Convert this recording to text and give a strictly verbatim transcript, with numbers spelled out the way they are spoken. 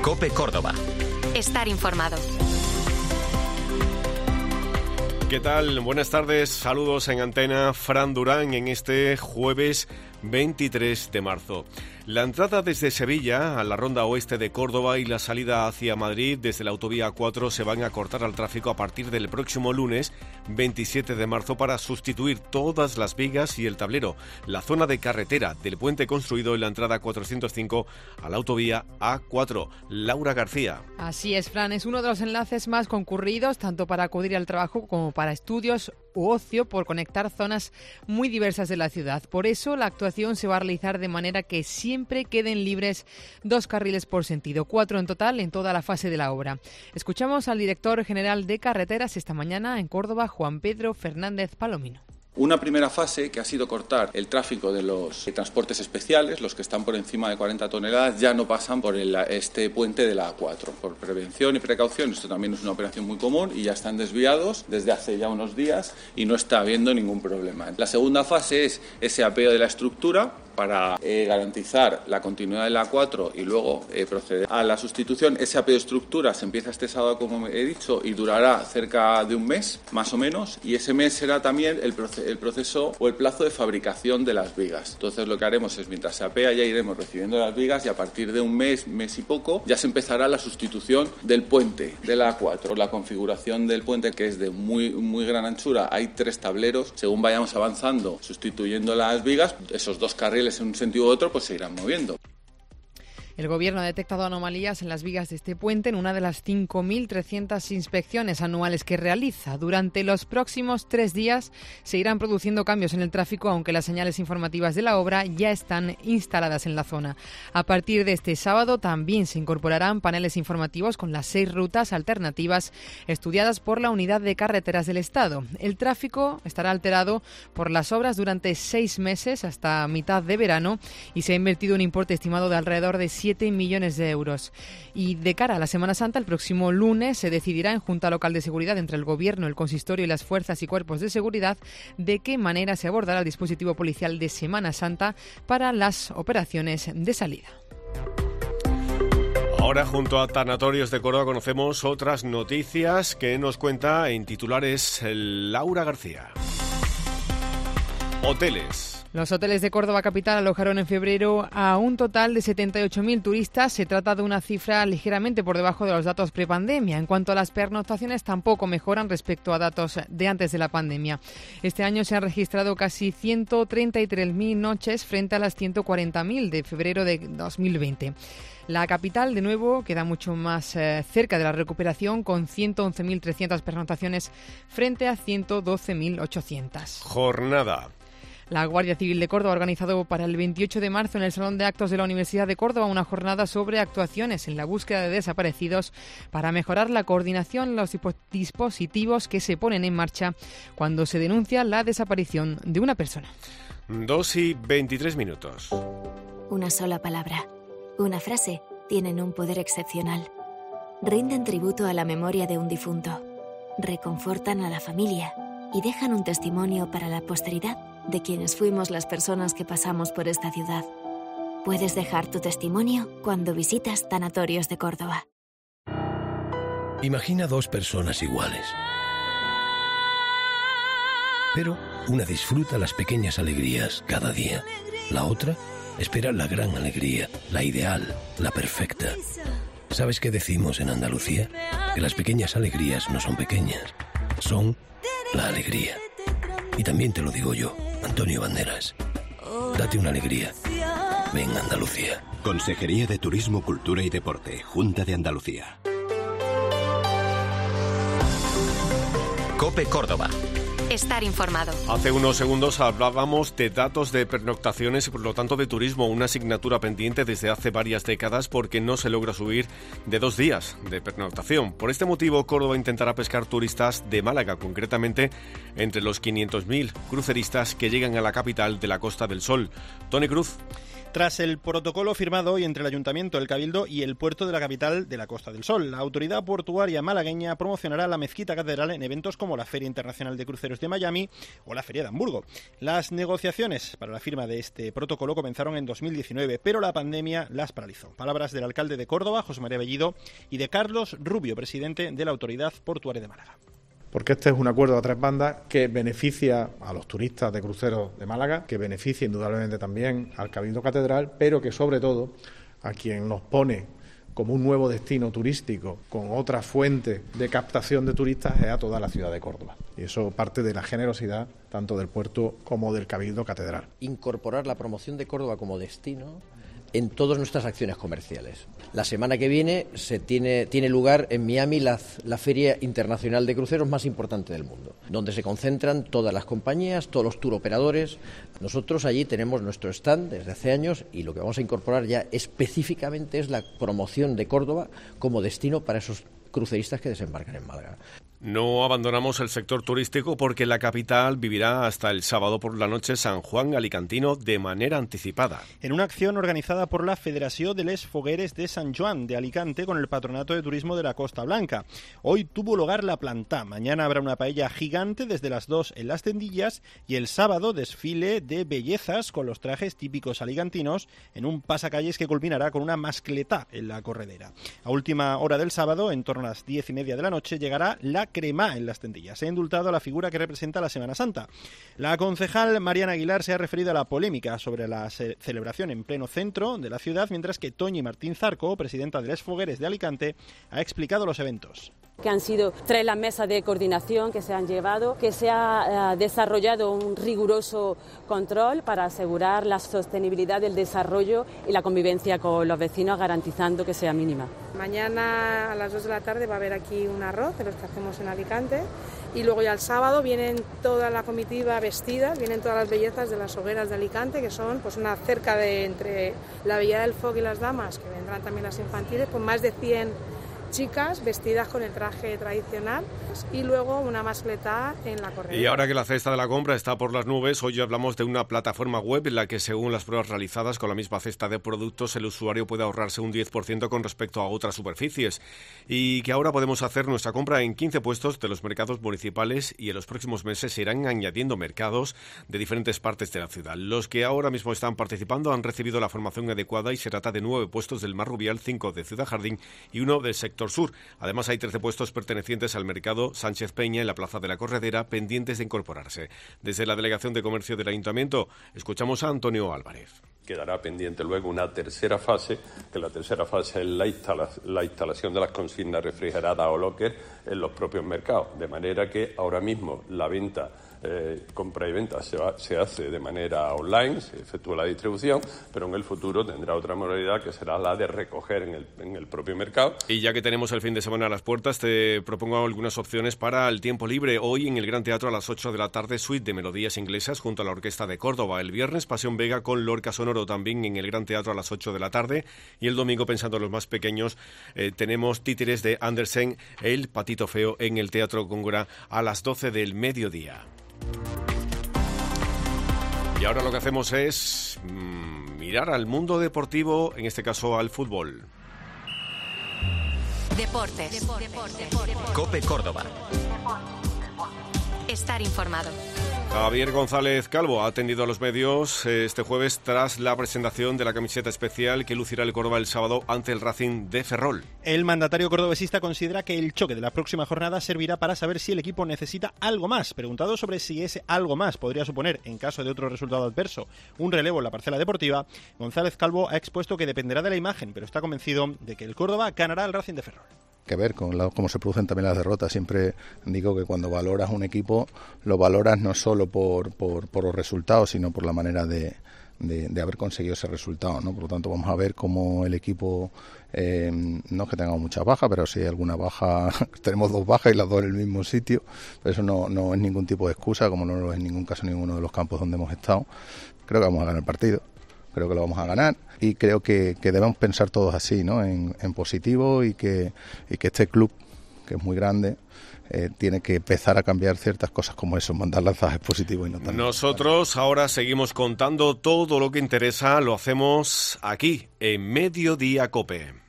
COPE Córdoba. Estar informado. ¿Qué tal? Buenas tardes, saludos en antena. Fran Durán en este jueves veintitrés de marzo. La entrada desde Sevilla a la ronda oeste de Córdoba y la salida hacia Madrid desde la autovía A cuatro se van a cortar al tráfico a partir del próximo lunes veintisiete de marzo para sustituir todas las vigas y el tablero. La zona de carretera del puente construido en la entrada cuatrocientos cinco a la autovía A cuatro. Laura García. Así es, Fran, es uno de los enlaces más concurridos tanto para acudir al trabajo como para estudios u ocio por conectar zonas muy diversas de la ciudad. Por eso la actuación se va a realizar de manera que siempre queden libres dos carriles por sentido, cuatro en total en toda la fase de la obra. Escuchamos al director general de Carreteras esta mañana en Córdoba, Juan Pedro Fernández Palomino. Una primera fase que ha sido cortar el tráfico de los transportes especiales, los que están por encima de cuarenta toneladas, ya no pasan por el, este puente de la A cuatro. Por prevención y precaución, esto también es una operación muy común y ya están desviados desde hace ya unos días y no está habiendo ningún problema. La segunda fase es ese apeo de la estructura para eh, garantizar la continuidad de la A cuatro y luego eh, proceder a la sustitución. Ese apeo de estructura se empieza este sábado, como he dicho, y durará cerca de un mes, más o menos, y ese mes será también el, proce- el proceso o el plazo de fabricación de las vigas. Entonces lo que haremos es, mientras se apea, ya iremos recibiendo las vigas y a partir de un mes, mes y poco, ya se empezará la sustitución del puente de la A cuatro. La configuración del puente, que es de muy, muy gran anchura, hay tres tableros. Según vayamos avanzando, sustituyendo las vigas, esos dos carriles en un sentido u otro pues se irán moviendo. El Gobierno ha detectado anomalías en las vigas de este puente en una de las cinco mil trescientas inspecciones anuales que realiza. Durante los próximos tres días se irán produciendo cambios en el tráfico, aunque las señales informativas de la obra ya están instaladas en la zona. A partir de este sábado también se incorporarán paneles informativos con las seis rutas alternativas estudiadas por la Unidad de Carreteras del Estado. El tráfico estará alterado por las obras durante seis meses hasta mitad de verano y se ha invertido un importe estimado de alrededor de siete millones de euros. Y de cara a la Semana Santa, el próximo lunes se decidirá en Junta Local de Seguridad entre el Gobierno, el Consistorio y las fuerzas y cuerpos de seguridad de qué manera se abordará el dispositivo policial de Semana Santa para las operaciones de salida. Ahora, junto a Tanatorios de Córdoba, conocemos otras noticias que nos cuenta en titulares Laura García. Hoteles. Los hoteles de Córdoba capital alojaron en febrero a un total de setenta y ocho mil turistas. Se trata de una cifra ligeramente por debajo de los datos prepandemia. En cuanto a las pernoctaciones, tampoco mejoran respecto a datos de antes de la pandemia. Este año se han registrado casi ciento treinta y tres mil noches frente a las ciento cuarenta mil de febrero de dos mil veinte. La capital, de nuevo, queda mucho más eh, cerca de la recuperación, con ciento once mil trescientas pernoctaciones frente a ciento doce mil ochocientas. Jornada. La Guardia Civil de Córdoba ha organizado para el veintiocho de marzo en el Salón de Actos de la Universidad de Córdoba una jornada sobre actuaciones en la búsqueda de desaparecidos para mejorar la coordinación, los dispositivos que se ponen en marcha cuando se denuncia la desaparición de una persona. Dos y veintitrés minutos. Una sola palabra, una frase, tienen un poder excepcional. Rinden tributo a la memoria de un difunto, reconfortan a la familia y dejan un testimonio para la posteridad de quienes fuimos las personas que pasamos por esta ciudad. Puedes dejar tu testimonio cuando visitas Tanatorios de Córdoba. Imagina dos personas iguales. Pero una disfruta las pequeñas alegrías cada día. La otra espera la gran alegría, la ideal, la perfecta. ¿Sabes qué decimos en Andalucía? Que las pequeñas alegrías no son pequeñas, son la alegría. Y también te lo digo yo, Antonio Banderas. Date una alegría. Ven Andalucía. Consejería de Turismo, Cultura y Deporte, Junta de Andalucía. COPE Córdoba. Estar informado. Hace unos segundos hablábamos de datos de pernoctaciones y por lo tanto de turismo, una asignatura pendiente desde hace varias décadas porque no se logra subir de dos días de pernoctación. Por este motivo, Córdoba intentará pescar turistas de Málaga, concretamente entre los quinientos mil cruceristas que llegan a la capital de la Costa del Sol. Tony Cruz. Tras el protocolo firmado hoy entre el Ayuntamiento, el Cabildo y el puerto de la capital de la Costa del Sol, la autoridad portuaria malagueña promocionará la Mezquita Catedral en eventos como la Feria Internacional de Cruceros de Miami o la Feria de Hamburgo. Las negociaciones para la firma de este protocolo comenzaron en dos mil diecinueve, pero la pandemia las paralizó. Palabras del alcalde de Córdoba, José María Bellido, y de Carlos Rubio, presidente de la Autoridad Portuaria de Málaga. Porque este es un acuerdo a tres bandas que beneficia a los turistas de cruceros de Málaga, que beneficia indudablemente también al Cabildo Catedral, pero que sobre todo a quien nos pone como un nuevo destino turístico con otra fuente de captación de turistas es a toda la ciudad de Córdoba. Y eso parte de la generosidad tanto del puerto como del Cabildo Catedral. Incorporar la promoción de Córdoba como destino en todas nuestras acciones comerciales. La semana que viene se tiene, tiene lugar en Miami la, la Feria Internacional de Cruceros más importante del mundo, donde se concentran todas las compañías, todos los tour operadores. Nosotros allí tenemos nuestro stand desde hace años y lo que vamos a incorporar ya específicamente es la promoción de Córdoba como destino para esos cruceristas que desembarcan en Málaga. No abandonamos el sector turístico porque la capital vivirá hasta el sábado por la noche San Juan Alicantino de manera anticipada. En una acción organizada por la Federación de les Fogueres de San Joan de Alicante con el Patronato de Turismo de la Costa Blanca. Hoy tuvo lugar la plantá. Mañana habrá una paella gigante desde las dos en las tendillas y el sábado desfile de bellezas con los trajes típicos alicantinos en un pasacalles que culminará con una mascletá en la corredera. A última hora del sábado, en torno a las diez y media de la noche, llegará la crema en las tendillas. Se ha indultado a la figura que representa la Semana Santa. La concejal Mariana Aguilar se ha referido a la polémica sobre la ce- celebración en pleno centro de la ciudad, mientras que Toñi Martín Zarco, presidenta de Les Fogueres de Alicante, ha explicado los eventos. Que han sido tres las mesas de coordinación que se han llevado, que se ha eh, desarrollado un riguroso control para asegurar la sostenibilidad del desarrollo y la convivencia con los vecinos, garantizando que sea mínima. Mañana a las dos de la tarde va a haber aquí un arroz de los que hacemos en Alicante y luego ya el sábado vienen toda la comitiva vestida, vienen todas las bellezas de las hogueras de Alicante, que son pues una cerca de entre la Villa del Foc y las damas, que vendrán también las infantiles, con más de cien chicas vestidas con el traje tradicional y luego una mascletá en la corredera. Y ahora que la cesta de la compra está por las nubes, hoy hablamos de una plataforma web en la que, según las pruebas realizadas con la misma cesta de productos, el usuario puede ahorrarse un diez por ciento con respecto a otras superficies y que ahora podemos hacer nuestra compra en quince puestos de los mercados municipales y en los próximos meses se irán añadiendo mercados de diferentes partes de la ciudad. Los que ahora mismo están participando han recibido la formación adecuada y se trata de nueve puestos del Mar Rubial, cinco de Ciudad Jardín y uno del sector sur. Además, hay trece puestos pertenecientes al mercado Sánchez Peña en la Plaza de la Corredera pendientes de incorporarse. Desde la Delegación de Comercio del Ayuntamiento, escuchamos a Antonio Álvarez. Quedará pendiente luego una tercera fase, que la tercera fase es la, instala- la instalación de las consignas refrigeradas o locker en los propios mercados, de manera que ahora mismo la venta Eh, compra y venta se, va, se hace de manera online, se efectúa la distribución, pero en el futuro tendrá otra modalidad que será la de recoger en el, en el propio mercado. Y ya que tenemos el fin de semana a las puertas, te propongo algunas opciones para el tiempo libre. Hoy en el Gran Teatro a las ocho de la tarde, suite de melodías inglesas junto a la Orquesta de Córdoba. El viernes, Pasión Vega con Lorca Sonoro también en el Gran Teatro a las ocho de la tarde. Y el domingo, pensando en los más pequeños, eh, tenemos títeres de Andersen, El Patito Feo en el Teatro Góngora a las doce del mediodía. Y ahora lo que hacemos es mmm, mirar al mundo deportivo, en este caso al fútbol. Deportes. Deportes. Deportes. COPE Córdoba. Estar informado. Javier González Calvo ha atendido a los medios este jueves tras la presentación de la camiseta especial que lucirá el Córdoba el sábado ante el Racing de Ferrol. El mandatario cordobesista considera que el choque de la próxima jornada servirá para saber si el equipo necesita algo más. Preguntado sobre si ese algo más podría suponer, en caso de otro resultado adverso, un relevo en la parcela deportiva, González Calvo ha expuesto que dependerá de la imagen, pero está convencido de que el Córdoba ganará al Racing de Ferrol. Que ver con la, cómo se producen también las derrotas. Siempre digo que cuando valoras un equipo, lo valoras no solo por, por, por los resultados, sino por la manera de, de, de haber conseguido ese resultado, ¿no? Por lo tanto, vamos a ver cómo el equipo, eh, no es que tengamos muchas bajas, pero si hay alguna baja, tenemos dos bajas y las dos en el mismo sitio, pero eso no, no es ningún tipo de excusa, como no lo es en ningún caso en ninguno de los campos donde hemos estado. Creo que vamos a ganar el partido. Creo que lo vamos a ganar y creo que, que debemos pensar todos así, ¿no? En, en positivo y que, y que este club que es muy grande, eh, tiene que empezar a cambiar ciertas cosas como eso, mandar mensajes positivos y no tan. Nosotros ahora seguimos contando todo lo que interesa, lo hacemos aquí, en Mediodía COPE.